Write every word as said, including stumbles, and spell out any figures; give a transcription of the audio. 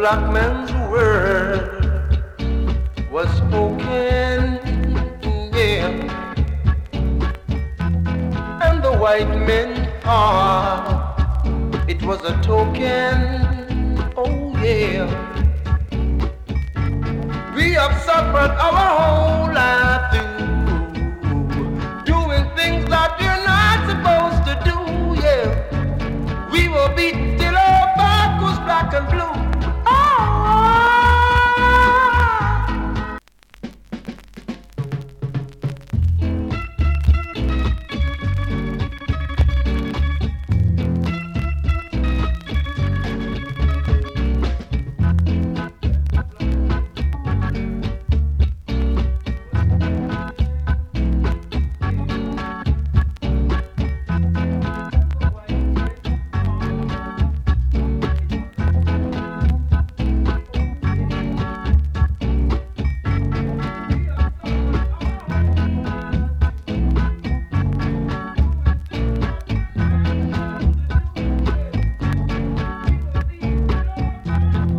black man's word was spoken, yeah, and the white man's heart, it was a token, oh yeah. We have suffered our home